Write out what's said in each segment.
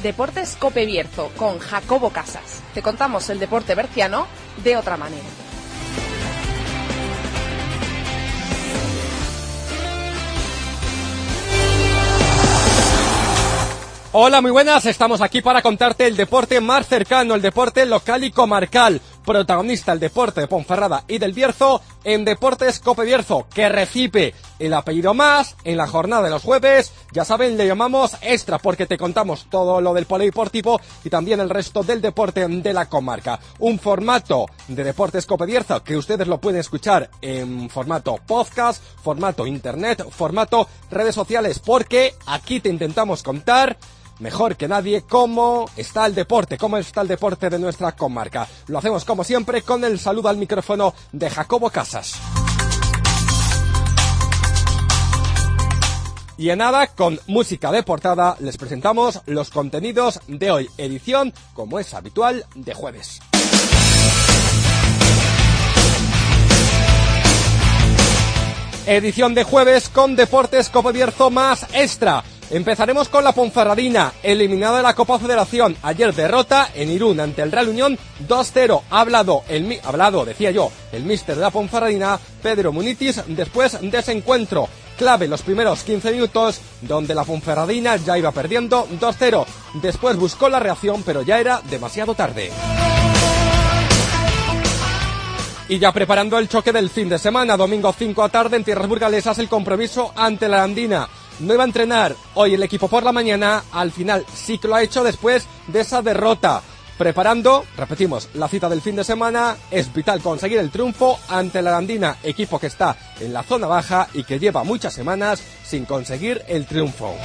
Deportes Cope Bierzo con Jacobo Casas. Te contamos el deporte berciano de otra manera. Hola, muy buenas, estamos aquí para contarte el deporte más cercano, el deporte local y comarcal. Protagonista el deporte de Ponferrada y del Bierzo en Deportes Cope Bierzo, que recibe el apellido más en la jornada de los jueves. Ya saben, le llamamos extra porque te contamos todo lo del polideportivo y también el resto del deporte de la comarca. Un formato de Deportes Cope Bierzo que ustedes lo pueden escuchar en formato podcast, formato internet, formato redes sociales, porque aquí te intentamos contar mejor que nadie cómo está el deporte de nuestra comarca. Lo hacemos como siempre con el saludo al micrófono de Jacobo Casas. Y en nada, con música de portada, les presentamos los contenidos de hoy, edición, como es habitual, de jueves. Edición de jueves con Deportes Cope Bierzo más extra. Empezaremos con la Ponferradina, eliminada de la Copa Federación. Ayer derrota en Irún ante el Real Unión 2-0. Ha hablado, decía yo, el míster de la Ponferradina, Pedro Munitis, después de ese encuentro. Clave los primeros 15 minutos, donde la Ponferradina ya iba perdiendo 2-0. Después buscó la reacción, pero ya era demasiado tarde. Y ya preparando el choque del fin de semana, domingo 5 a tarde en tierras burgalesas, el compromiso ante la Arandina. No iba a entrenar hoy el equipo por la mañana, al final sí que lo ha hecho después de esa derrota. Preparando, repetimos, la cita del fin de semana, es vital conseguir el triunfo ante la Arandina, equipo que está en la zona baja y que lleva muchas semanas sin conseguir el triunfo.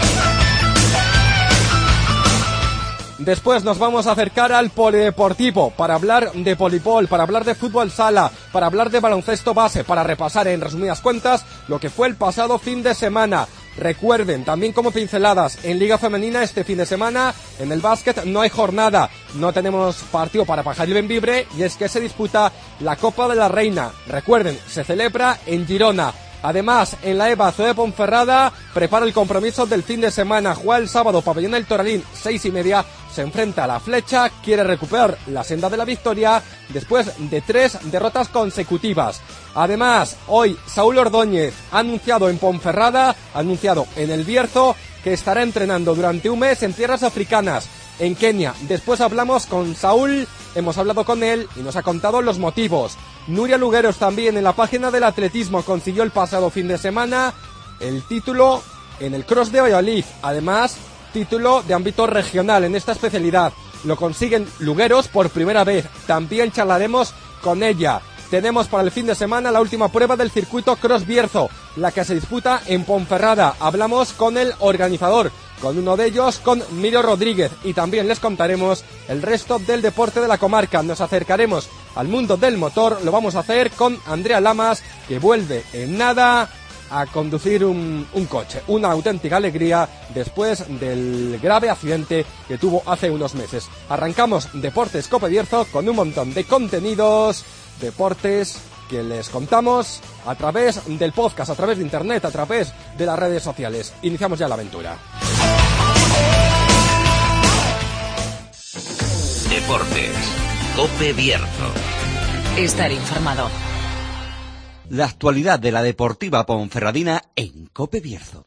Después nos vamos a acercar al polideportivo para hablar de voleibol, para hablar de fútbol sala, para hablar de baloncesto base, para repasar en resumidas cuentas lo que fue el pasado fin de semana. Recuerden, también como pinceladas, en Liga Femenina este fin de semana, en el básquet no hay jornada, no tenemos partido para Pajar y Bembibre, y es que se disputa la Copa de la Reina. Recuerden, se celebra en Girona. Además, en la EVA Ciudad de Ponferrada prepara el compromiso del fin de semana. Juega el sábado, Pabellón del Toralín, 6:30, se enfrenta a la Flecha, quiere recuperar la senda de la victoria después de 3 derrotas consecutivas. Además, hoy Saúl Ordóñez ha anunciado en Ponferrada, ha anunciado en el Bierzo, que estará entrenando durante un mes en tierras africanas, en Kenia. Después hablamos con Saúl, hemos hablado con él y nos ha contado los motivos. Nuria Lugueros también en la página del atletismo consiguió el pasado fin de semana el título en el Cross de Valladolid. Además, título de ámbito regional en esta especialidad. Lo consiguen Lugueros por primera vez. También charlaremos con ella. Tenemos para el fin de semana la última prueba del circuito Cross Bierzo, la que se disputa en Ponferrada. Hablamos con el organizador, con uno de ellos, con Miro Rodríguez, y también les contaremos el resto del deporte de la comarca. Nos acercaremos al mundo del motor, lo vamos a hacer con Andrea Lamas, que vuelve en nada a conducir un coche. Una auténtica alegría después del grave accidente que tuvo hace unos meses. Arrancamos Deportes Cope Bierzo con un montón de contenidos, deportes que les contamos a través del podcast, a través de internet, a través de las redes sociales. Iniciamos ya la aventura. Deportes Cope Bierzo. Estar informado. La actualidad de la Deportiva Ponferradina en Cope Bierzo.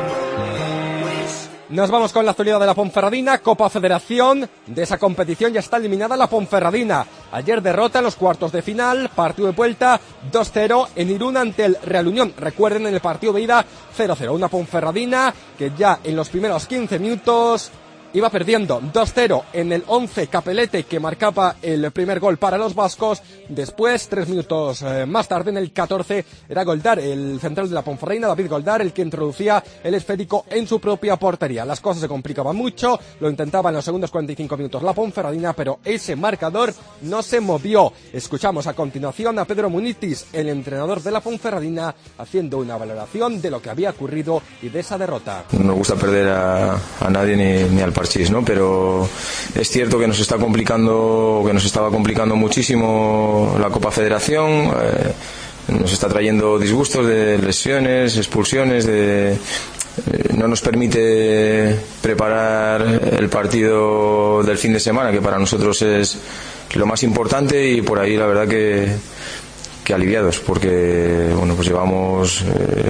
Nos vamos con la actualidad de la Ponferradina, Copa Federación. De esa competición ya está eliminada la Ponferradina. Ayer derrota en los cuartos de final, partido de vuelta 2-0 en Irún ante el Real Unión. Recuerden, en el partido de ida 0-0. Una Ponferradina que ya en los primeros 15 minutos iba perdiendo 2-0 en el 11 Capelete, que marcaba el primer gol para los vascos. Después, 3 minutos más tarde, en el 14, era Goldar, el central de la Ponferradina, David Goldar, el que introducía el esférico en su propia portería. Las cosas se complicaban mucho, lo intentaba en los segundos 45 minutos la Ponferradina, pero ese marcador no se movió. Escuchamos a continuación a Pedro Munitis, el entrenador de la Ponferradina, haciendo una valoración de lo que había ocurrido y de esa derrota. No nos gusta perder a nadie ni al parchís, ¿no? Pero es cierto que nos estaba complicando muchísimo la Copa Federación. Nos está trayendo disgustos de lesiones, expulsiones, de no nos permite preparar el partido del fin de semana, que para nosotros es lo más importante, y por ahí la verdad que aliviados, porque bueno, pues llevamos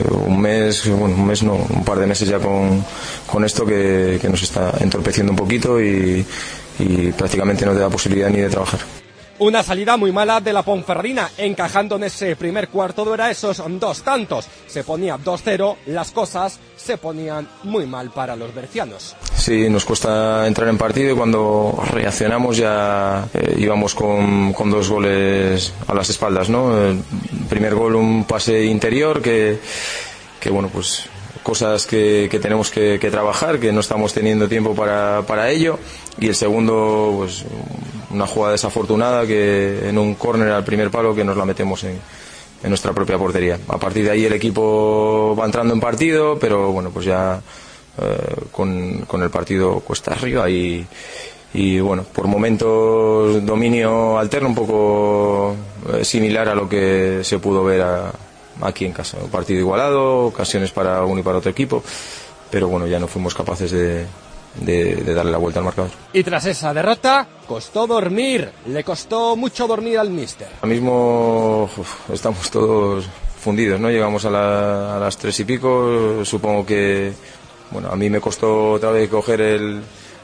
un par de meses ya con esto que nos está entorpeciendo un poquito y prácticamente no te da posibilidad ni de trabajar. Una salida muy mala de la Ponferradina, encajando en ese primer cuarto de hora esos 2 tantos. Se ponía 2-0, las cosas se ponían muy mal para los bercianos. Sí, nos cuesta entrar en partido, y cuando reaccionamos ya íbamos con 2 goles a las espaldas, ¿no? El primer gol, un pase interior que bueno, pues cosas que tenemos que trabajar, que no estamos teniendo tiempo para ello, y el segundo, pues una jugada desafortunada que en un córner al primer palo que nos la metemos en nuestra propia portería. A partir de ahí el equipo va entrando en partido, pero bueno, pues ya con el partido cuesta arriba y bueno, por momentos dominio alterno un poco similar a lo que se pudo ver aquí en casa. Un partido igualado, ocasiones para uno y para otro equipo, pero bueno, ya no fuimos capaces de darle la vuelta al marcador. Y tras esa derrota, costó dormir, le costó mucho dormir al míster. Ahora mismo estamos todos fundidos, ¿no? Llegamos a las 3 y pico, supongo que, bueno, a mí me costó otra vez coger el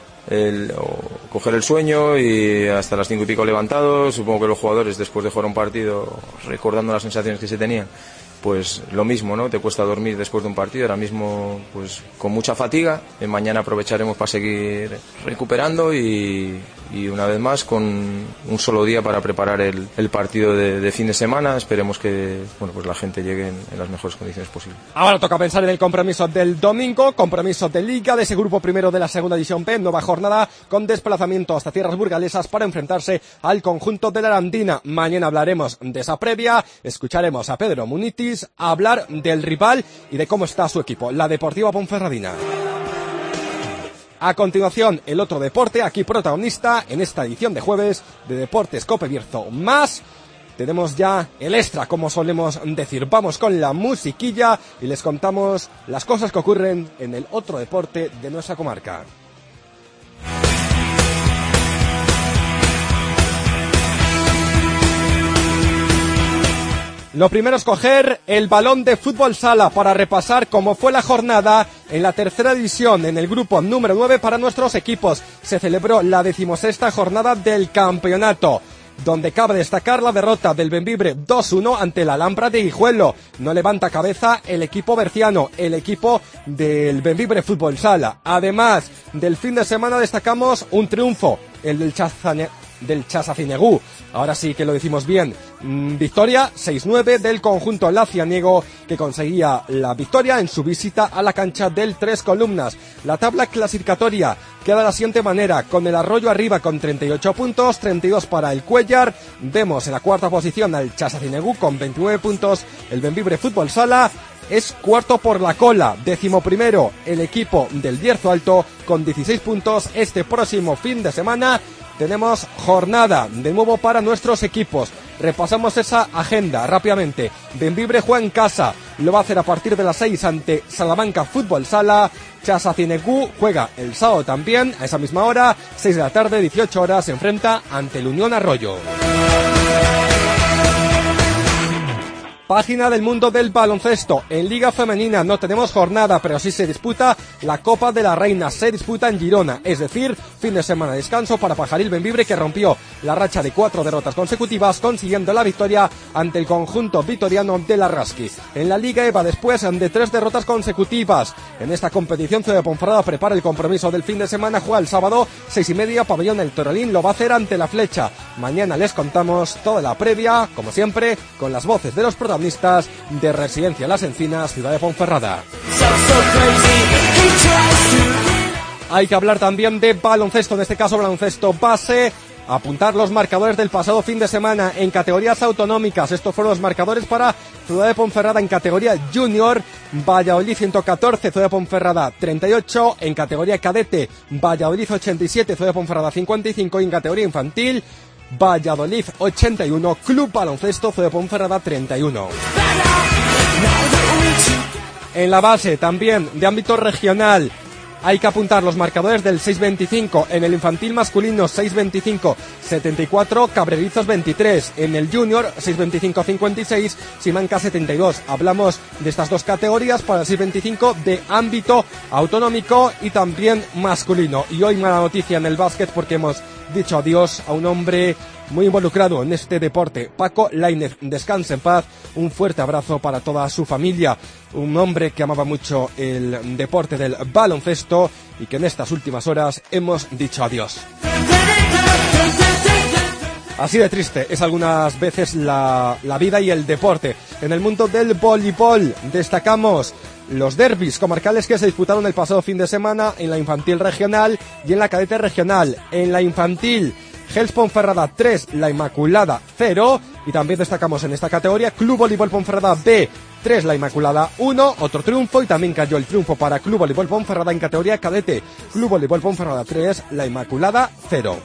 sueño, y hasta las 5 y pico levantado. Supongo que los jugadores, después de jugar un partido, recordando las sensaciones que se tenían, pues lo mismo, ¿no? Te cuesta dormir después de un partido. Ahora mismo, pues con mucha fatiga. Mañana aprovecharemos para seguir recuperando y una vez más con un solo día para preparar el partido de fin de semana. Esperemos que, bueno, pues la gente llegue en las mejores condiciones posibles. Ahora toca pensar en el compromiso del domingo, compromiso de Liga de ese grupo primero de la segunda división B, nueva jornada con desplazamiento hasta tierras burgalesas para enfrentarse al conjunto de la Arandina. Mañana hablaremos de esa previa, escucharemos a Pedro Munitis hablar del rival y de cómo está su equipo, la Deportiva Ponferradina. A continuación, el otro deporte, aquí protagonista en esta edición de jueves de Deportes Cope Bierzo Más. Tenemos ya el extra, como solemos decir. Vamos con la musiquilla y les contamos las cosas que ocurren en el otro deporte de nuestra comarca. Lo primero es coger el balón de fútbol sala para repasar cómo fue la jornada en la tercera división, en el grupo número 9 para nuestros equipos. Se celebró la 16ª jornada del campeonato, donde cabe destacar la derrota del Bembibre 2-1 ante la Alhambra de Guijuelo. No levanta cabeza el equipo berciano, el equipo del Bembibre Fútbol Sala. Además del fin de semana destacamos un triunfo, el del Chasacinegú. Ahora sí que lo decimos bien. Victoria 6-9 del conjunto lacianiego, que conseguía la victoria en su visita a la cancha del Tres Columnas. La tabla clasificatoria queda de la siguiente manera, con el Arroyo arriba con 38 puntos, 32 para el Cuellar. Vemos en la cuarta posición al Chasacinegú con 29 puntos. El Bembibre Fútbol Sala es cuarto por la cola. 11º el equipo del Bierzo Alto con 16 puntos. Este próximo fin de semana tenemos jornada de nuevo para nuestros equipos. Repasamos esa agenda rápidamente. Bembibre juega en casa, lo va a hacer a partir de las 6 ante Salamanca Fútbol Sala. Chasacinegú juega el sábado también a esa misma hora, 6 de la tarde, 18 horas, se enfrenta ante el Unión Arroyo. Página del mundo del baloncesto. En Liga Femenina no tenemos jornada, pero sí se disputa la Copa de la Reina. Se disputa en Girona, es decir, fin de semana de descanso para Pajaril Bembibre, que rompió la racha de 4 derrotas consecutivas, consiguiendo la victoria ante el conjunto vitoriano de la Rasqui. En la Liga EVA, después de 3 derrotas consecutivas en esta competición, Ciudad de Ponferrada prepara el compromiso del fin de semana. Juega el sábado, 6:30, pabellón El Toralín, lo va a hacer ante la Flecha. Mañana les contamos toda la previa, como siempre, con las voces de los protagonistas de Residencia Las Encinas, Ciudad de Ponferrada. Hay que hablar también de baloncesto, en este caso baloncesto base. Apuntar los marcadores del pasado fin de semana en categorías autonómicas. Estos fueron los marcadores para Ciudad de Ponferrada en categoría junior. Valladolid 114, Ciudad de Ponferrada 38. En categoría cadete, Valladolid 87, Ciudad de Ponferrada 55. Y en categoría infantil, Valladolid 81, Club Baloncesto Ciudad de Ponferrada 31. En la base también de ámbito regional hay que apuntar los marcadores del 6-25, en el infantil masculino 6-25-74, Cabrerizos 23, en el junior 6-25-56, Simancas 72. Hablamos de estas dos categorías para el 6-25 de ámbito autonómico y también masculino. Y hoy mala noticia en el básquet porque hemos dicho adiós a un hombre muy involucrado en este deporte. Paco Lainez, descanse en paz, un fuerte abrazo para toda su familia, un hombre que amaba mucho el deporte del baloncesto y que en estas últimas horas hemos dicho adiós. Así de triste es algunas veces la vida y el deporte. En el mundo del voleibol destacamos los derbis comarcales que se disputaron el pasado fin de semana en la infantil regional y en la cadete regional. En la infantil, Gels Ponferrada 3, La Inmaculada 0, y también destacamos en esta categoría Club Voleibol Ponferrada B 3, La Inmaculada 1, otro triunfo, y también cayó el triunfo para Club Voleibol Ponferrada en categoría cadete, Club Voleibol Ponferrada 3, La Inmaculada 0.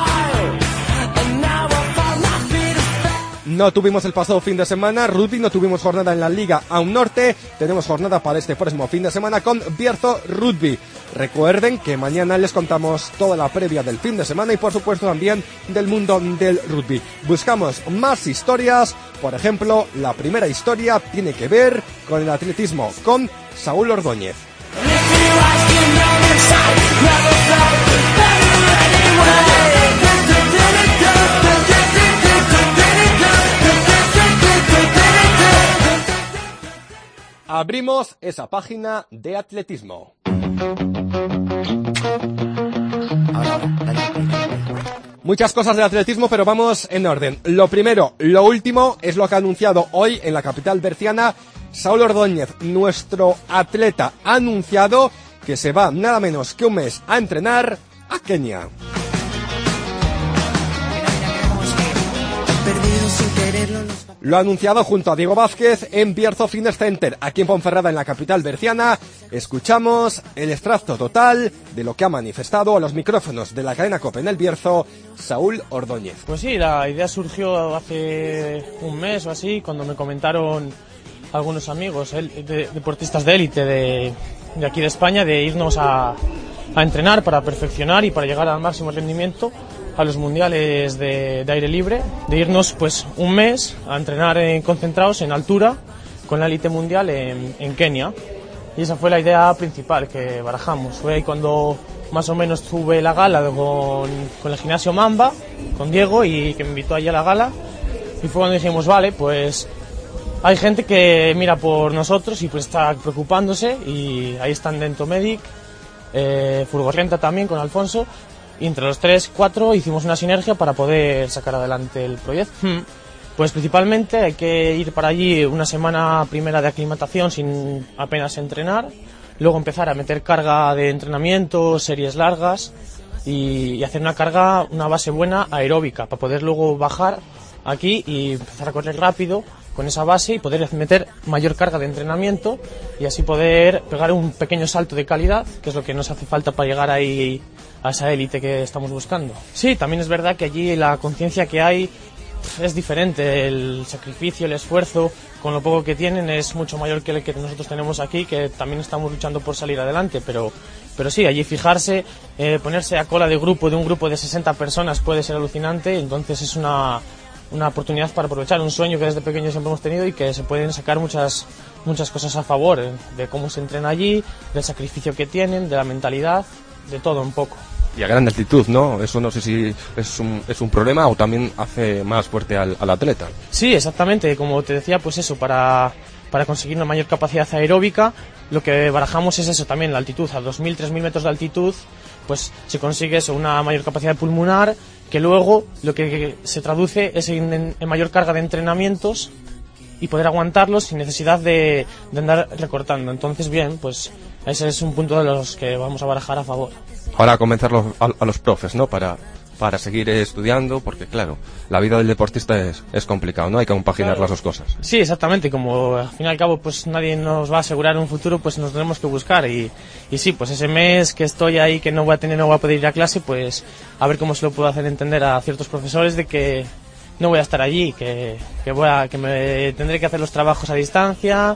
No tuvimos el pasado fin de semana rugby, no tuvimos jornada en la Liga Aun Norte, tenemos jornada para este próximo fin de semana con Bierzo Rugby. Recuerden que mañana les contamos toda la previa del fin de semana y por supuesto también del mundo del rugby. Buscamos más historias, por ejemplo, la primera historia tiene que ver con el atletismo, con Saúl Ordóñez. Abrimos esa página de atletismo. Muchas cosas de atletismo, pero vamos en orden. Lo primero, lo último, es lo que ha anunciado hoy en la capital berciana Saúl Ordóñez. Nuestro atleta ha anunciado que se va nada menos que un mes a entrenar a Kenia. Lo ha anunciado junto a Diego Vázquez en Bierzo Fitness Center, aquí en Ponferrada, en la capital berciana. Escuchamos el extracto total de lo que ha manifestado a los micrófonos de la cadena COPE en el Bierzo, Saúl Ordóñez. Pues sí, la idea surgió hace un mes o así, cuando me comentaron algunos amigos, deportistas de élite de aquí de España, de irnos a entrenar para perfeccionar y para llegar al máximo rendimiento a los mundiales de aire libre, de irnos pues un mes a entrenar concentrados en altura con la élite mundial en Kenia. Y esa fue la idea principal que barajamos. Fue ahí cuando más o menos tuve la gala con el gimnasio Mamba, con Diego, y que me invitó allí a la gala. Y fue cuando dijimos, vale, pues hay gente que mira por nosotros y pues está preocupándose, y ahí están Dento Medic, Furgorrenta también con Alfonso. Y entre los 3-4 hicimos una sinergia para poder sacar adelante el proyecto. Pues principalmente hay que ir para allí una semana primera de aclimatación sin apenas entrenar, luego empezar a meter carga de entrenamiento, series largas y hacer una base buena aeróbica para poder luego bajar aquí y empezar a correr rápido con esa base y poder meter mayor carga de entrenamiento y así poder pegar un pequeño salto de calidad, que es lo que nos hace falta para llegar ahí a esa élite que estamos buscando. Sí, también es verdad que allí la conciencia que hay es diferente, el sacrificio, el esfuerzo con lo poco que tienen es mucho mayor que el que nosotros tenemos aquí, que también estamos luchando por salir adelante, pero sí, allí fijarse, ponerse a cola de un grupo de 60 personas puede ser alucinante, entonces es una oportunidad para aprovechar un sueño que desde pequeños siempre hemos tenido y que se pueden sacar muchas cosas a favor de cómo se entrena allí, del sacrificio que tienen, de la mentalidad, de todo un poco. Y a gran altitud, ¿no? Eso no sé si es un problema o también hace más fuerte al atleta. Sí, exactamente. Como te decía, pues eso, para conseguir una mayor capacidad aeróbica, lo que barajamos es eso también, la altitud. A 2.000, 3.000 metros de altitud, pues se consigue eso, una mayor capacidad pulmonar, que luego lo que se traduce es en mayor carga de entrenamientos y poder aguantarlos sin necesidad de andar recortando. Entonces, bien, pues ese es un punto de los que vamos a barajar a favor. Ahora convencer a los profes, ¿no? Para seguir estudiando, porque claro, la vida del deportista es complicado, ¿no? Hay que compaginar las dos cosas. Sí, exactamente, como al fin y al cabo pues nadie nos va a asegurar un futuro, pues nos tenemos que buscar y sí, pues ese mes que estoy ahí, que no voy a poder ir a clase, pues a ver cómo se lo puedo hacer entender a ciertos profesores de que no voy a estar allí, que me tendré que hacer los trabajos a distancia,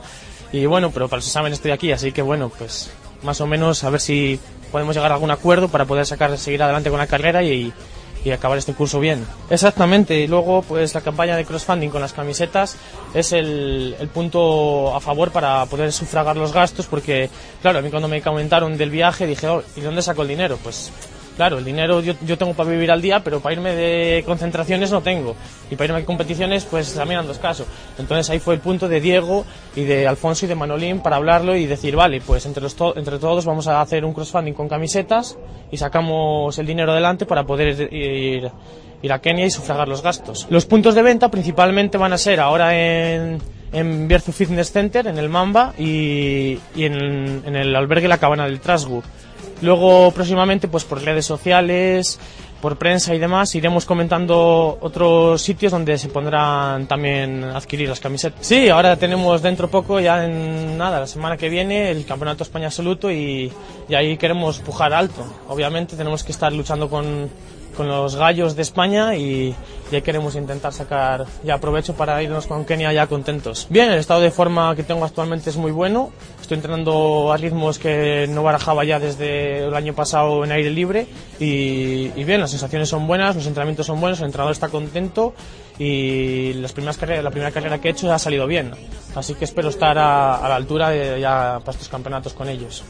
y bueno, pero para los exámenes estoy aquí, así que bueno, pues más o menos a ver si podemos llegar a algún acuerdo para poder seguir adelante con la carrera y acabar este curso bien. Exactamente, y luego pues la campaña de crowdfunding con las camisetas es el punto a favor para poder sufragar los gastos, porque claro, a mí cuando me comentaron del viaje dije, ¿y dónde saco el dinero? Pues claro, el dinero yo tengo para vivir al día, pero para irme de concentraciones no tengo, y para irme a competiciones pues también ando escaso. Entonces ahí fue el punto de Diego y de Alfonso y de Manolín para hablarlo y decir, vale, pues entre todos vamos a hacer un crowdfunding con camisetas y sacamos el dinero adelante para poder ir a Kenia y sufragar los gastos. Los puntos de venta principalmente van a ser ahora en Bierzo Fitness Center, en el Mamba, y en el albergue La Cabana del Trasgu. Luego próximamente pues por redes sociales, por prensa y demás iremos comentando otros sitios donde se podrán también adquirir las camisetas. Sí, ahora tenemos dentro poco, ya en nada, la semana que viene, el Campeonato España Absoluto y ahí queremos pujar alto. Obviamente tenemos que estar luchando con los gallos de España y ya queremos intentar sacar ya provecho para irnos con Kenia ya contentos. Bien, el estado de forma que tengo actualmente es muy bueno, estoy entrenando a ritmos que no barajaba ya desde el año pasado en aire libre y bien, las sensaciones son buenas, los entrenamientos son buenos, el entrenador está contento y la primera carrera que he hecho ha salido bien, así que espero estar a la altura ya para estos campeonatos con ellos.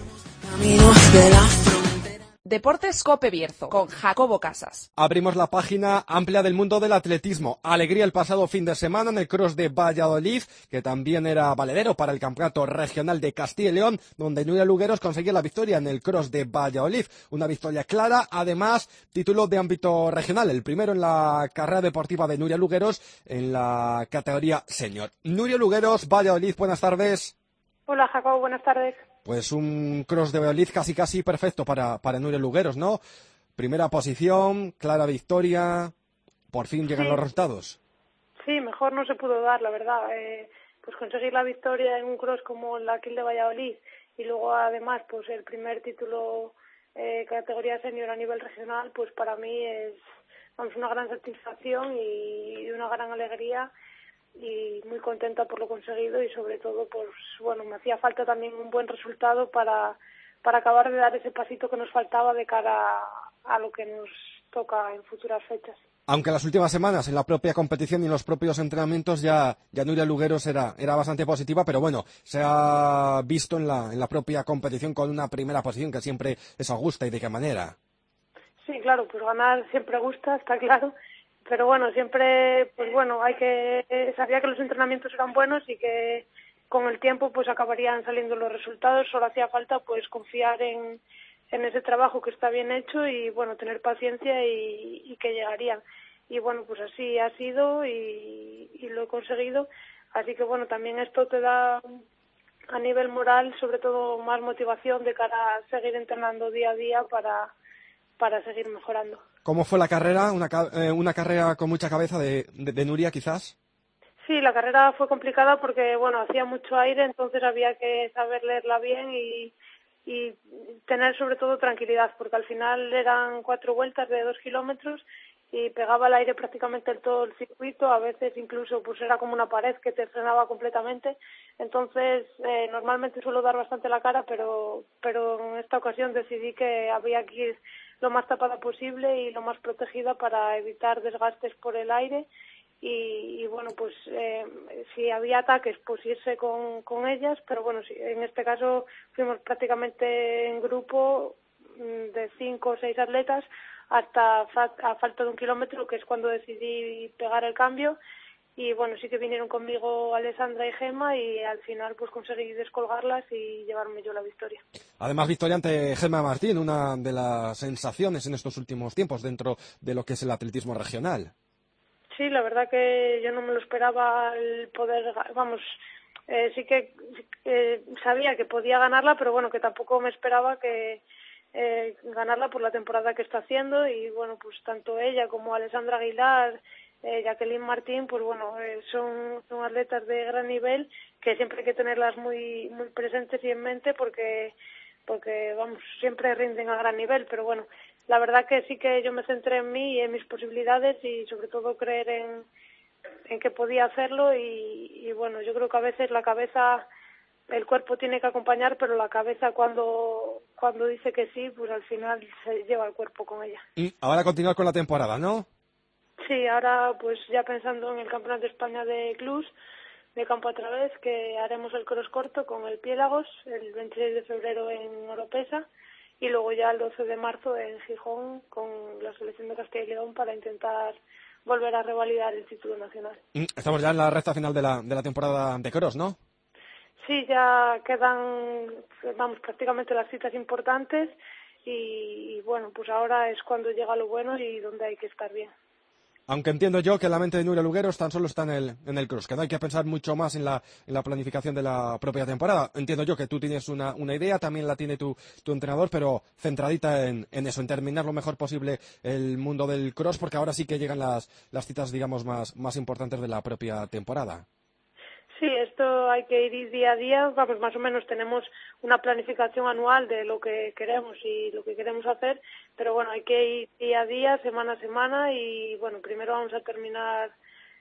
Deportes Cope Bierzo, con Jacobo Casas. Abrimos la página amplia del mundo del atletismo. Alegría el pasado fin de semana en el Cross de Valladolid, que también era valedero para el Campeonato Regional de Castilla y León, donde Nuria Lugueros consiguió la victoria en el Cross de Valladolid. Una victoria clara, además, título de ámbito regional, el primero en la carrera deportiva de Nuria Lugueros en la categoría senior. Nuria Lugueros, Valladolid, buenas tardes. Hola Jacobo, buenas tardes. Pues un cross de Valladolid casi perfecto para Nuria Lugueros, ¿no? Primera posición, clara victoria, por fin llegan los resultados. Sí, mejor no se pudo dar, la verdad. Pues conseguir la victoria en un cross como la Kill de Valladolid y luego además pues el primer título categoría senior a nivel regional, pues para mí es una gran satisfacción y una gran alegría. Y muy contenta por lo conseguido y sobre todo pues bueno, me hacía falta también un buen resultado para acabar de dar ese pasito que nos faltaba de cara a lo que nos toca en futuras fechas. Aunque en las últimas semanas en la propia competición y en los propios entrenamientos ya Nuria Lugueros era bastante positiva, pero bueno, se ha visto en la propia competición con una primera posición que siempre eso gusta. ¿Y de qué manera? Sí, claro, pues ganar siempre gusta, está claro. Pero bueno, siempre, pues bueno, sabía que los entrenamientos eran buenos y que con el tiempo pues acabarían saliendo los resultados, solo hacía falta pues confiar en ese trabajo que está bien hecho y bueno, tener paciencia y que llegarían. Y bueno, pues así ha sido y lo he conseguido, así que bueno, también esto te da a nivel moral sobre todo más motivación de cara a seguir entrenando día a día para seguir mejorando. ¿Cómo fue la carrera? ¿Una carrera con mucha cabeza de Nuria, quizás? Sí, la carrera fue complicada porque, bueno, hacía mucho aire, entonces había que saber leerla bien y tener sobre todo tranquilidad, porque al final eran 4 vueltas de 2 kilómetros y pegaba el aire prácticamente en todo el circuito, a veces incluso pues era como una pared que te frenaba completamente, entonces normalmente suelo dar bastante la cara, pero en esta ocasión decidí que había que ir lo más tapada posible y lo más protegida para evitar desgastes por el aire y bueno, pues si había ataques, pues irse con ellas, pero bueno, en este caso fuimos prácticamente en grupo de 5 o 6 atletas hasta a falta de 1 kilómetro, que es cuando decidí pegar el cambio. Y bueno, sí que vinieron conmigo Alessandra y Gemma y al final pues conseguí descolgarlas y llevarme yo la victoria. Además, victoria ante Gemma Martín, una de las sensaciones en estos últimos tiempos dentro de lo que es el atletismo regional. Sí, la verdad que yo no me lo esperaba el poder, sí que sabía que podía ganarla, pero bueno, que tampoco me esperaba que ganarla por la temporada que está haciendo y bueno, pues tanto ella como Alessandra Aguilar, Jacqueline Martín, pues bueno, son atletas de gran nivel que siempre hay que tenerlas muy muy presentes y en mente porque vamos, siempre rinden a gran nivel, pero bueno, la verdad que sí que yo me centré en mí y en mis posibilidades y sobre todo creer en que podía hacerlo y bueno, yo creo que a veces la cabeza el cuerpo tiene que acompañar, pero la cabeza cuando dice que sí, pues al final se lleva el cuerpo con ella. Y ahora continuar con la temporada, ¿no? Sí, ahora pues ya pensando en el Campeonato de España de clubs, de campo a través, que haremos el cross corto con el Piélagos el 26 de febrero en Oropesa y luego ya el 12 de marzo en Gijón con la selección de Castilla y León para intentar volver a revalidar el título nacional. Estamos ya en la recta final de la temporada de cross, ¿no? Sí, ya quedan, prácticamente las citas importantes y bueno, pues ahora es cuando llega lo bueno y donde hay que estar bien. Aunque entiendo yo que la mente de Nuria Lugueros tan solo está en el cross, que no hay que pensar mucho más en la planificación de la propia temporada. Entiendo yo que tú tienes una idea, también la tiene tu entrenador, pero centradita en eso, en terminar lo mejor posible el mundo del cross, porque ahora sí que llegan las citas, digamos, más importantes de la propia temporada. Sí, esto hay que ir día a día, más o menos tenemos una planificación anual de lo que queremos y lo que queremos hacer, pero bueno, hay que ir día a día, semana a semana y bueno, primero vamos a terminar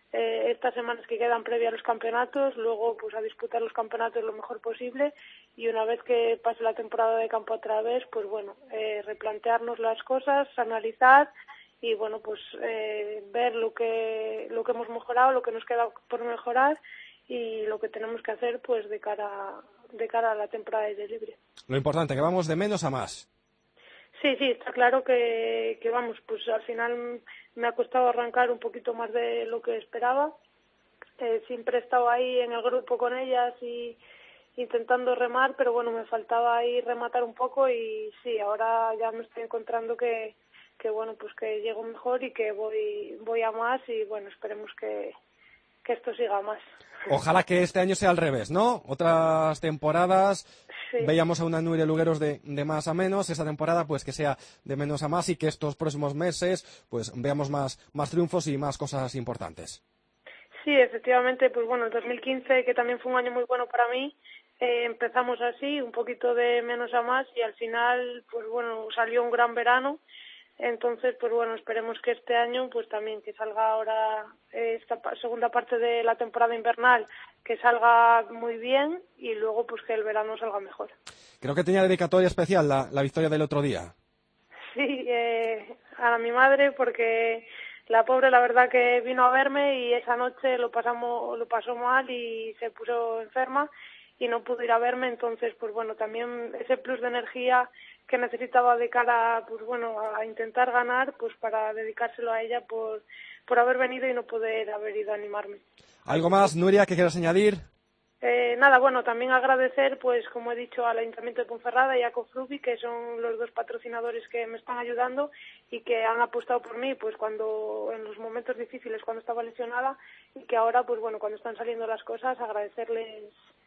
estas semanas que quedan previa a los campeonatos, luego pues a disputar los campeonatos lo mejor posible y una vez que pase la temporada de campo a través, pues bueno, replantearnos las cosas, analizar y bueno, pues ver lo que hemos mejorado, lo que nos queda por mejorar y lo que tenemos que hacer pues de cara a la temporada de libre. Lo importante, que vamos de menos a más. Sí, está claro que vamos, pues al final me ha costado arrancar un poquito más de lo que esperaba. Siempre he estado ahí en el grupo con ellas y intentando remar, pero bueno, me faltaba ahí rematar un poco y sí, ahora ya me estoy encontrando que bueno, pues que llego mejor y que voy a más y bueno, esperemos que esto siga más. Ojalá que este año sea al revés, ¿no? Otras temporadas sí. Veíamos a una Nuria Lugueros de más a menos, esa temporada pues que sea de menos a más y que estos próximos meses pues veamos más triunfos y más cosas importantes. Sí, efectivamente, pues bueno, el 2015, que también fue un año muy bueno para mí, empezamos así, un poquito de menos a más y al final, pues bueno, salió un gran verano. Entonces, pues bueno, esperemos que este año, pues también que salga ahora esta segunda parte de la temporada invernal, que salga muy bien y luego pues que el verano salga mejor. Creo que tenía dedicatoria especial la victoria del otro día. Sí, a mi madre porque la pobre la verdad que vino a verme y esa noche lo pasó mal y se puso enferma y no pudo ir a verme, entonces pues bueno, también ese plus de energía que necesitaba de cara pues bueno a intentar ganar, pues para dedicárselo a ella por haber venido y no poder haber ido a animarme. ¿Algo más, Nuria, que quieras añadir? Nada, bueno, también agradecer, pues como he dicho, al Ayuntamiento de Ponferrada y a Cofrubi, que son los dos patrocinadores que me están ayudando y que han apostado por mí, pues cuando en los momentos difíciles, cuando estaba lesionada, y que ahora, pues bueno, cuando están saliendo las cosas, agradecerles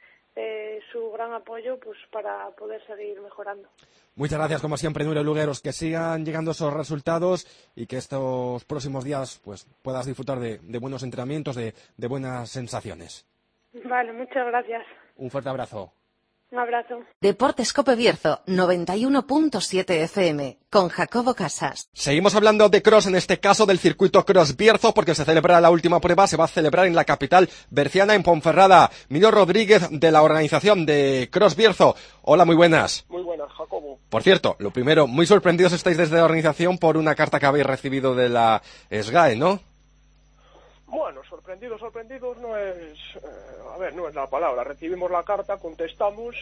su gran apoyo, pues para poder seguir mejorando. Muchas gracias, como siempre, Nuria Lugueros, que sigan llegando esos resultados y que estos próximos días pues puedas disfrutar de buenos entrenamientos, de buenas sensaciones. Vale, muchas gracias. Un fuerte abrazo. Un abrazo. Deportes Cope Bierzo, 91.7 FM, con Jacobo Casas. Seguimos hablando de cross, en este caso del circuito Cross Bierzo, porque se celebra la última prueba, se va a celebrar en la capital berciana, en Ponferrada. Miro Rodríguez, de la organización de Cross Bierzo. Hola, muy buenas. Muy buenas, Jacobo. Por cierto, lo primero, muy sorprendidos estáis desde la organización por una carta que habéis recibido de la SGAE, ¿no? Bueno, sorprendidos no es... no es la palabra. Recibimos la carta, contestamos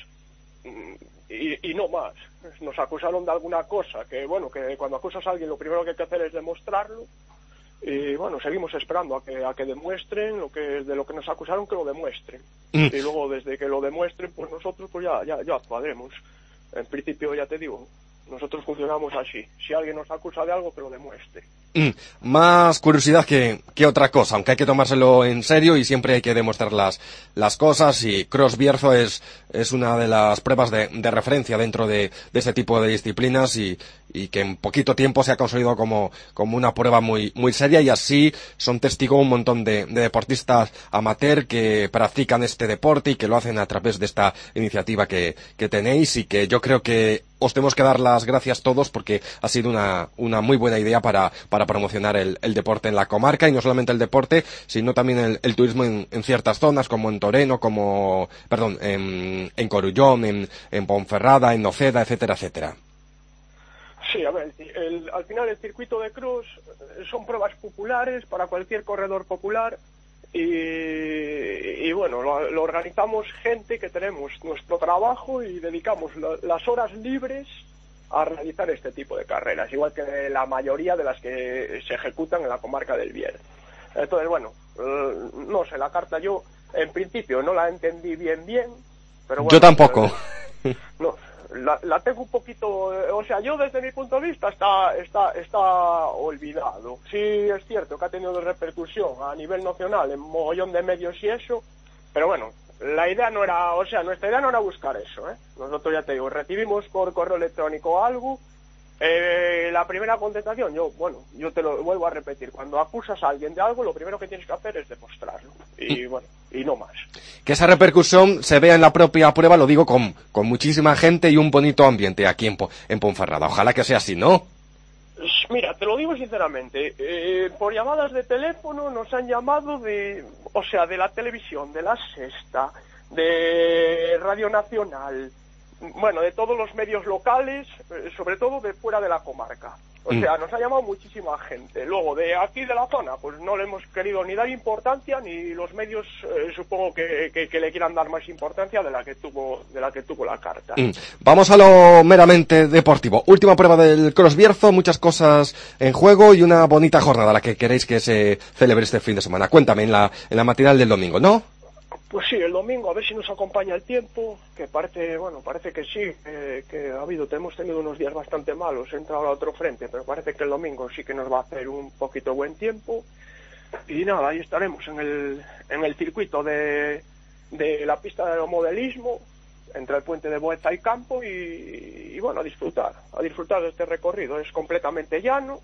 y no más. Nos acusaron de alguna cosa, que bueno, que cuando acusas a alguien lo primero que hay que hacer es demostrarlo. Y bueno, seguimos esperando a que demuestren de lo que nos acusaron, que lo demuestren. Y luego desde que lo demuestren, pues nosotros pues ya actuaremos. En principio, ya te digo, nosotros funcionamos así. Si alguien nos acusa de algo, que lo demuestre. Más curiosidad que otra cosa, aunque hay que tomárselo en serio y siempre hay que demostrar las cosas, y Cross Bierzo es una de las pruebas de referencia dentro de este tipo de disciplinas y que en poquito tiempo se ha conseguido como una prueba muy seria, y así son testigo un montón de deportistas amateur que practican este deporte y que lo hacen a través de esta iniciativa que tenéis, y que yo creo que os tenemos que dar las gracias todos porque ha sido una muy buena idea para para promocionar el deporte en la comarca, y no solamente el deporte, sino también el turismo en ciertas zonas, como en Toreno, en Corullón, en Ponferrada, en Noceda, etcétera, etcétera. Sí, a ver, al final el circuito de cross son pruebas populares para cualquier corredor popular y bueno, lo organizamos gente que tenemos nuestro trabajo y dedicamos las horas libres a realizar este tipo de carreras, igual que la mayoría de las que se ejecutan en la comarca del Bierzo. Entonces, bueno, no sé, la carta yo en principio no la entendí bien, pero bueno, yo tampoco. No, la tengo un poquito, o sea, yo desde mi punto de vista está olvidado. Sí es cierto que ha tenido repercusión a nivel nacional en mogollón de medios y eso, pero bueno, la idea no era, o sea, nuestra idea no era buscar eso, ¿eh? Nosotros, ya te digo, recibimos por correo electrónico algo. La primera contestación, yo te lo vuelvo a repetir, cuando acusas a alguien de algo, lo primero que tienes que hacer es demostrarlo, y bueno, y no más. Que esa repercusión se vea en la propia prueba, lo digo con muchísima gente y un bonito ambiente aquí en Ponferrada. Ojalá que sea así, ¿no? Mira, te lo digo sinceramente, por llamadas de teléfono nos han llamado de la televisión, de La Sexta, de Radio Nacional, bueno, de todos los medios locales, sobre todo de fuera de la comarca. O sea, nos ha llamado muchísima gente. Luego, de aquí de la zona, pues no le hemos querido ni dar importancia, ni los medios supongo que le quieran dar más importancia de la que tuvo la carta. Vamos a lo meramente deportivo. Última prueba del Cross Bierzo, muchas cosas en juego y una bonita jornada la que queréis que se celebre este fin de semana. Cuéntame, en la matinal del domingo, ¿no? Pues sí, el domingo, a ver si nos acompaña el tiempo, que parece que sí, hemos tenido unos días bastante malos, entra ahora otro frente, pero parece que el domingo sí que nos va a hacer un poquito buen tiempo, y nada, ahí estaremos en el circuito de la pista de aeromodelismo, entre el puente de Boeza y Campo, y bueno, a disfrutar de este recorrido. Es completamente llano.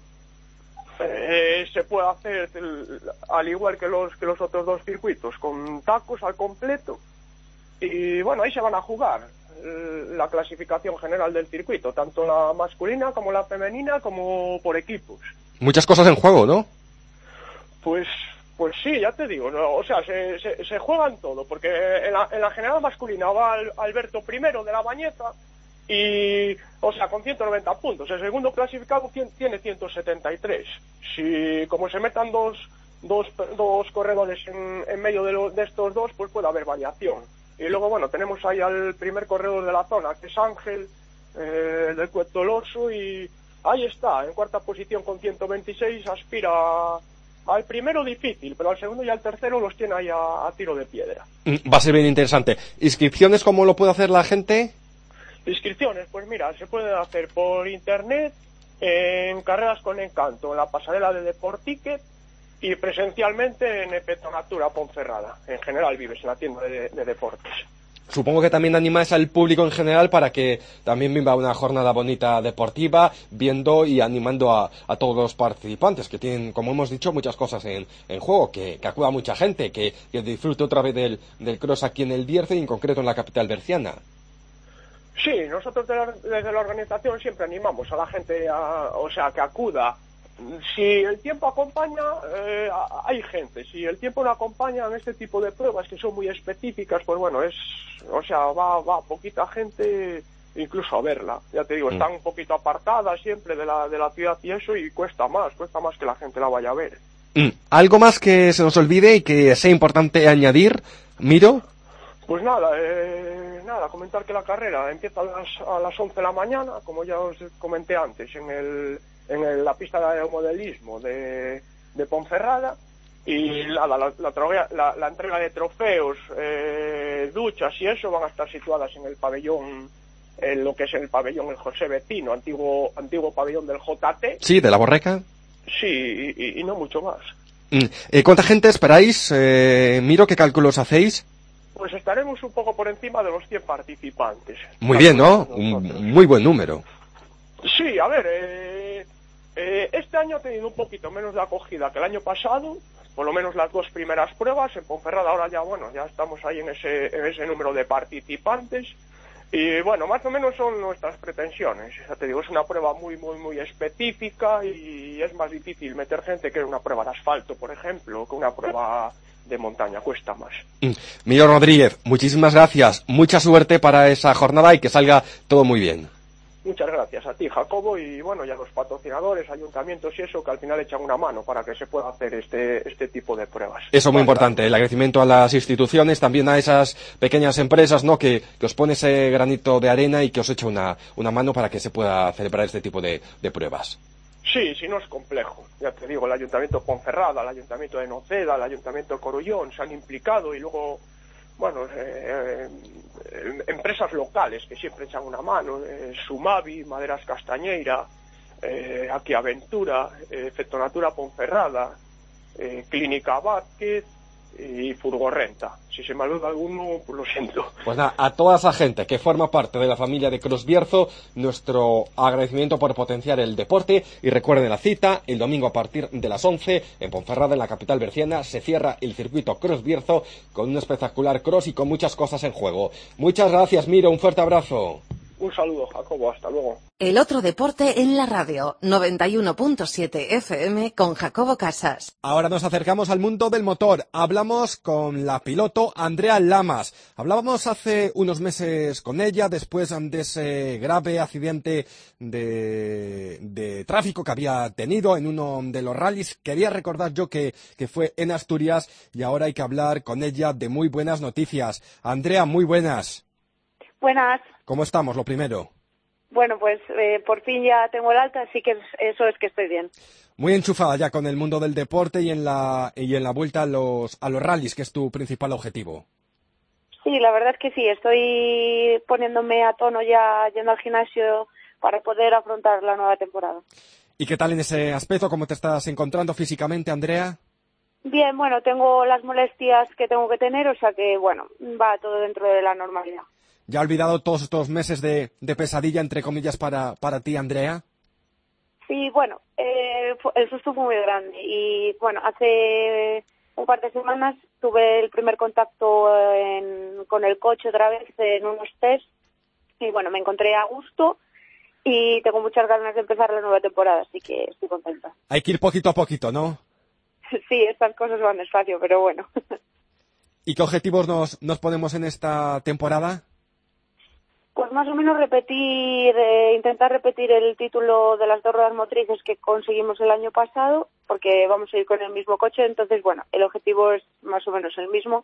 Se puede hacer al igual que los otros dos circuitos, con tacos al completo, y bueno, ahí se van a jugar la clasificación general del circuito, tanto la masculina como la femenina, como por equipos. Muchas cosas en juego, ¿no? Pues sí, ya te digo, ¿no? O sea, se juegan todo, porque en la general masculina va Alberto I de la Bañeza, y, o sea, con 190 puntos. El segundo clasificado tiene 173. Si, como se metan dos corredores en medio de estos dos, pues puede haber variación. Y luego, bueno, tenemos ahí al primer corredor de la zona, que es Ángel, del Cuetoloso, y ahí está, en cuarta posición con 126, aspira al primero difícil, pero al segundo y al tercero los tiene ahí a tiro de piedra. Va a ser bien interesante. ¿Inscripciones cómo lo puede hacer la gente? Inscripciones, pues mira, se pueden hacer por internet, en Carreras con Encanto, en la pasarela de Deporticket, y presencialmente en Petonatura Ponferrada, en General Vives, en la tienda de deportes. Supongo que también animáis al público en general para que también viva una jornada bonita deportiva, viendo y animando a todos los participantes, que tienen, como hemos dicho, muchas cosas en juego, que acuda mucha gente, que disfrute otra vez del cross aquí en el Bierzo y en concreto en la capital berciana. Sí, nosotros desde la organización siempre animamos a la gente que acuda. Si el tiempo acompaña, hay gente. Si el tiempo no acompaña en este tipo de pruebas que son muy específicas, pues bueno, va poquita gente incluso a verla. Ya te digo, están un poquito apartadas siempre de la ciudad y eso, y cuesta más que la gente la vaya a ver. ¿Algo más que se nos olvide y que sea importante añadir, Miro? Pues nada, comentar que la carrera empieza a las 11 de la mañana, como ya os comenté antes, en la pista de aeromodelismo de Ponferrada, y la entrega de trofeos, duchas y eso van a estar situadas en el pabellón, en lo que es el pabellón El José Vecino, antiguo pabellón del JT. Sí, de la Borreca. Sí, y no mucho más. ¿Cuánta gente esperáis? Miro, ¿qué cálculos hacéis? Pues estaremos un poco por encima de los 100 participantes. Muy bien, ¿no? Un muy buen número. Sí, a ver, este año ha tenido un poquito menos de acogida que el año pasado, por lo menos las dos primeras pruebas. En Ponferrada ahora ya estamos ahí en ese número de participantes. Y bueno, más o menos son nuestras pretensiones. Ya te digo, es una prueba muy específica y es más difícil meter gente que una prueba de asfalto, por ejemplo, que una prueba de montaña, cuesta más. Millor Rodríguez, muchísimas gracias, mucha suerte para esa jornada y que salga todo muy bien. Muchas gracias a ti, Jacobo, y bueno, y a los patrocinadores, ayuntamientos y eso, que al final echan una mano para que se pueda hacer este tipo de pruebas. Eso es muy importante, el agradecimiento a las instituciones, también a esas pequeñas empresas, ¿no?, que os pone ese granito de arena y que os echa una mano para que se pueda celebrar este tipo de pruebas. Sí, no es complejo. Ya te digo, el Ayuntamiento de Ponferrada, el Ayuntamiento de Noceda, el Ayuntamiento de Corullón se han implicado y luego, bueno, empresas locales que siempre echan una mano, Sumavi, Maderas Castañeira, Aquí Aventura, Fetonatura Ponferrada, Clínica Vázquez y Furgorrenta. Si se me olvida alguno, pues lo siento. Pues nada, a toda esa gente que forma parte de la familia de Cruz Bierzo, nuestro agradecimiento por potenciar el deporte, y recuerden la cita, el domingo a partir de las 11, en Ponferrada, en la capital berciana, se cierra el circuito Cruz Bierzo con un espectacular cross y con muchas cosas en juego. Muchas gracias, Miro, un fuerte abrazo. Un saludo, Jacobo, hasta luego. El otro deporte en la radio, 91.7 FM con Jacobo Casas. Ahora nos acercamos al mundo del motor. Hablamos con la piloto Andrea Lamas. Hablábamos hace unos meses con ella después de ese grave accidente de tráfico que había tenido en uno de los rallies. Quería recordar yo que fue en Asturias y ahora hay que hablar con ella de muy buenas noticias. Andrea, muy buenas. Buenas. ¿Cómo estamos, lo primero? Bueno, pues por fin ya tengo el alta, así que eso es que estoy bien. Muy enchufada ya con el mundo del deporte y en la vuelta a los rallies, que es tu principal objetivo. Sí, la verdad es que sí, estoy poniéndome a tono ya yendo al gimnasio para poder afrontar la nueva temporada. ¿Y qué tal en ese aspecto? ¿Cómo te estás encontrando físicamente, Andrea? Bien, bueno, tengo las molestias que tengo que tener, o sea que, bueno, va todo dentro de la normalidad. ¿Ya ha olvidado todos estos meses de pesadilla, entre comillas, para ti, Andrea? Sí, bueno, el susto fue muy grande y, bueno, hace un par de semanas tuve el primer contacto con el coche otra vez en unos test y, bueno, me encontré a gusto y tengo muchas ganas de empezar la nueva temporada, así que estoy contenta. Hay que ir poquito a poquito, ¿no? Sí, estas cosas van despacio, pero bueno. ¿Y qué objetivos nos ponemos en esta temporada? Pues más o menos intentar repetir el título de las dos ruedas motrices que conseguimos el año pasado, porque vamos a ir con el mismo coche, entonces, bueno, el objetivo es más o menos el mismo.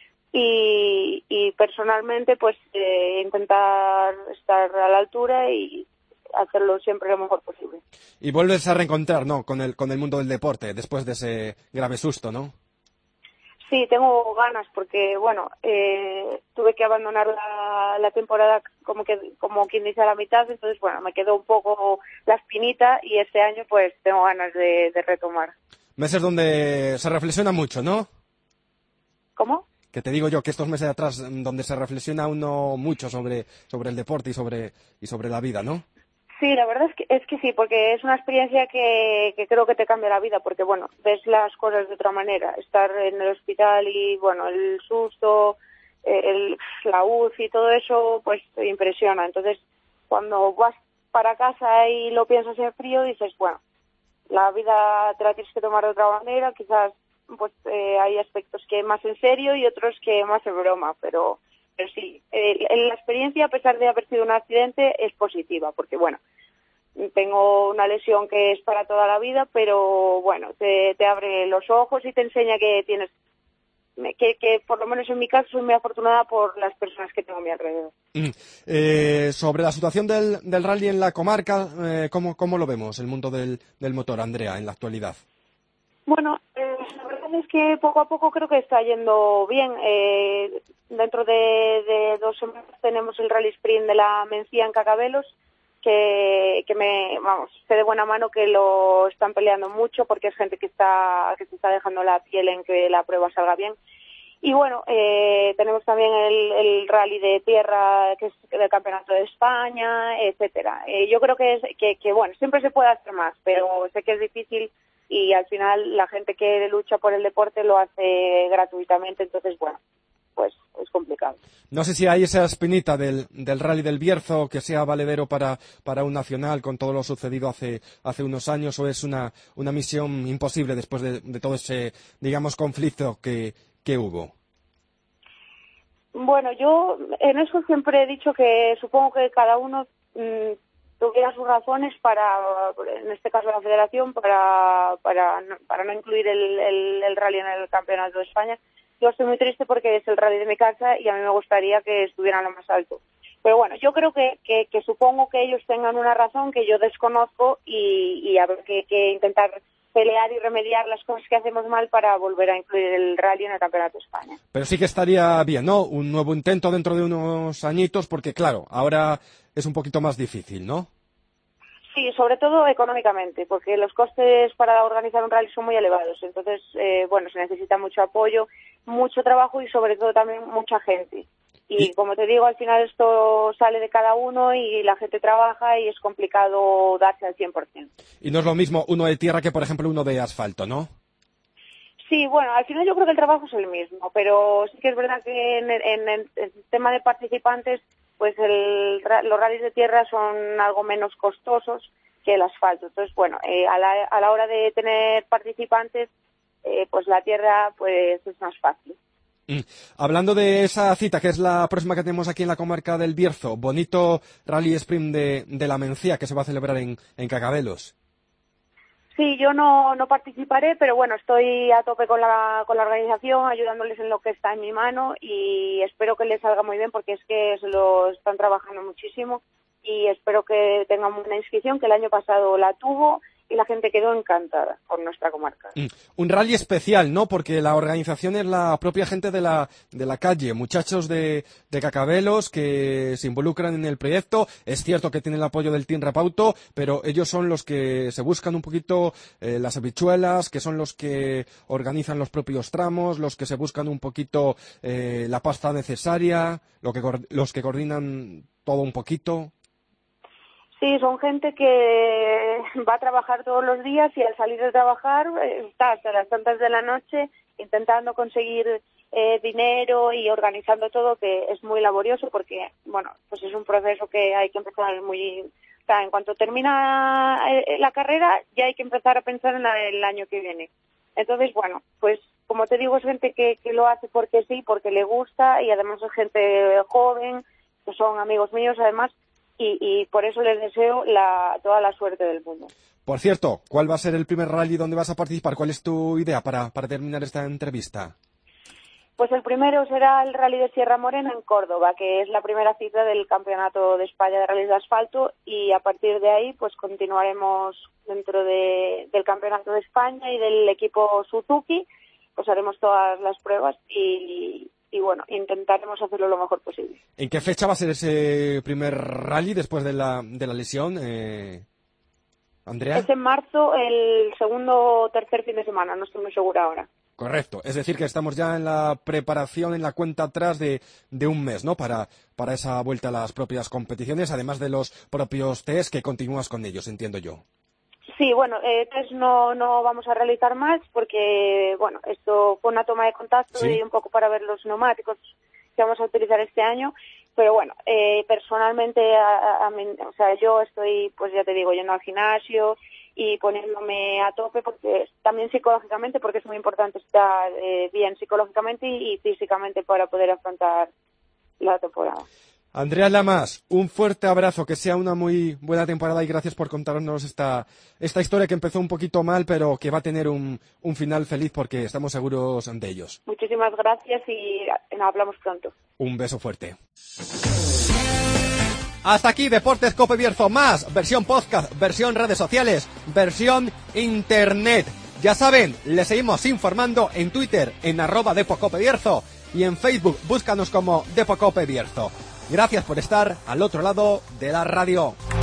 Y personalmente, pues, intentar estar a la altura y hacerlo siempre lo mejor posible. Y vuelves a reencontrar, ¿no?, con el mundo del deporte, después de ese grave susto, ¿no? Sí, tengo ganas porque, bueno, tuve que abandonar la temporada como quien dice a la mitad, entonces, bueno, me quedó un poco la espinita y este año pues tengo ganas de retomar. Meses donde se reflexiona mucho, ¿no? ¿Cómo? Que te digo yo que estos meses de atrás donde se reflexiona uno mucho sobre el deporte y sobre la vida, ¿no? Sí, la verdad es que sí, porque es una experiencia que creo que te cambia la vida, porque, bueno, ves las cosas de otra manera. Estar en el hospital y, bueno, el susto, la UCI y todo eso, pues te impresiona. Entonces, cuando vas para casa y lo piensas en frío, dices, bueno, la vida te la tienes que tomar de otra manera, quizás pues hay aspectos que más en serio y otros que más en broma, pero sí, la experiencia, a pesar de haber sido un accidente, es positiva, porque, bueno, tengo una lesión que es para toda la vida, pero, bueno, te abre los ojos y te enseña que tienes, que por lo menos en mi caso soy muy afortunada por las personas que tengo a mi alrededor. Sobre la situación del rally en la comarca, ¿cómo lo vemos, el mundo del motor, Andrea, en la actualidad? Bueno, la verdad es que poco a poco creo que está yendo bien. Dentro de 2 semanas tenemos el Rally Sprint de la Mencía en Cacabelos, que sé de buena mano que lo están peleando mucho porque es gente que se está dejando la piel en que la prueba salga bien. Y bueno, tenemos también el rally de tierra, que es del Campeonato de España, etcétera. Yo creo que bueno, siempre se puede hacer más, pero sé que es difícil y al final la gente que lucha por el deporte lo hace gratuitamente, entonces bueno, pues es complicado. No sé si hay esa espinita del Rally del Bierzo que sea valedero para un nacional con todo lo sucedido hace unos años, o es una misión imposible después de todo ese, digamos, conflicto que hubo. Bueno, yo en eso siempre he dicho que supongo que cada uno tuviera sus razones para, en este caso la Federación, para no incluir el rally en el Campeonato de España. Yo estoy muy triste porque es el rally de mi casa y a mí me gustaría que estuvieran lo más alto. Pero bueno, yo creo que supongo que ellos tengan una razón que yo desconozco y habrá que intentar pelear y remediar las cosas que hacemos mal para volver a incluir el rally en el Campeonato de España. Pero sí que estaría bien, ¿no? Un nuevo intento dentro de unos añitos, porque claro, ahora es un poquito más difícil, ¿no? Sí, sobre todo económicamente, porque los costes para organizar un rally son muy elevados. Entonces, bueno, se necesita mucho apoyo, mucho trabajo y sobre todo también mucha gente. Y como te digo, al final esto sale de cada uno y la gente trabaja y es complicado darse al 100%. Y no es lo mismo uno de tierra que, por ejemplo, uno de asfalto, ¿no? Sí, bueno, al final yo creo que el trabajo es el mismo, pero sí que es verdad que en el tema de participantes, pues los rallies de tierra son algo menos costosos que el asfalto. Entonces, bueno, a la hora de tener participantes, pues la tierra pues es más fácil. Hablando de esa cita, que es la próxima que tenemos aquí en la comarca del Bierzo, bonito Rally Sprint de la Mencía, que se va a celebrar en Cacabelos. Sí, yo no participaré, pero bueno, estoy a tope con la organización, ayudándoles en lo que está en mi mano y espero que les salga muy bien porque es que se lo están trabajando muchísimo y espero que tengan una inscripción, que el año pasado la tuvo y la gente quedó encantada con nuestra comarca. Un rally especial, ¿no? Porque la organización es la propia gente de la calle, muchachos de Cacabelos que se involucran en el proyecto. Es cierto que tienen el apoyo del Team Repauto, pero ellos son los que se buscan un poquito las habichuelas, que son los que organizan los propios tramos, los que se buscan un poquito la pasta necesaria, los que coordinan todo un poquito. Sí, son gente que va a trabajar todos los días y al salir de trabajar está hasta las tantas de la noche intentando conseguir dinero y organizando todo, que es muy laborioso porque, bueno, pues es un proceso que hay que empezar o sea, en cuanto termina la carrera ya hay que empezar a pensar en el año que viene. Entonces, bueno, pues como te digo, es gente que lo hace porque sí, porque le gusta y además es gente joven, que son amigos míos además. Y por eso les deseo toda la suerte del mundo. Por cierto, ¿cuál va a ser el primer rally donde vas a participar? ¿Cuál es tu idea para terminar esta entrevista? Pues el primero será el Rally de Sierra Morena en Córdoba, que es la primera cita del Campeonato de España de Rallys de Asfalto, y a partir de ahí pues continuaremos dentro del Campeonato de España y del equipo Suzuki, pues haremos todas las pruebas y bueno, intentaremos hacerlo lo mejor posible. ¿En qué fecha va a ser ese primer rally después de la lesión, Andrea? Es en marzo, el segundo o tercer fin de semana, no estoy muy segura ahora. Correcto, es decir que estamos ya en la preparación, en la cuenta atrás de un mes, ¿no? Para esa vuelta a las propias competiciones, además de los propios test que continúas con ellos, entiendo yo. Sí, bueno, test no vamos a realizar más porque, bueno, esto fue una toma de contacto ¿Sí? y un poco para ver los neumáticos que vamos a utilizar este año. Pero bueno, personalmente, o sea, yo estoy, pues ya te digo, yendo al gimnasio y poniéndome a tope porque también psicológicamente, porque es muy importante estar bien psicológicamente y físicamente para poder afrontar la temporada. Andrea Lamas, un fuerte abrazo, que sea una muy buena temporada y gracias por contarnos esta historia que empezó un poquito mal, pero que va a tener un final feliz porque estamos seguros de ellos. Muchísimas gracias y hablamos pronto. Un beso fuerte. Hasta aquí Deportes Cope Bierzo, más versión podcast, versión redes sociales, versión internet. Ya saben, les seguimos informando en Twitter en @DepoCopeBierzo y en Facebook búscanos como Depocope Bierzo. Gracias por estar al otro lado de la radio.